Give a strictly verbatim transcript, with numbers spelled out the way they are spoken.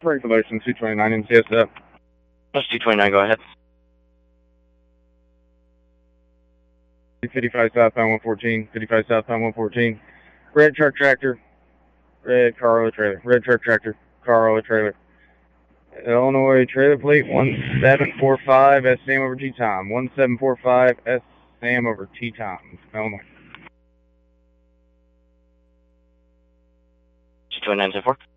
Break the license, two twenty-nine N C S F. That's two twenty-nine, go ahead. fifty-five southbound one fourteen, fifty-five southbound one fourteen. Red truck tractor, red car roller trailer, red truck tractor, car roller trailer. Illinois trailer plate one seven four five S Sam over T time. one seven four five S Sam over T time. Illinois. two twenty-nine ten four.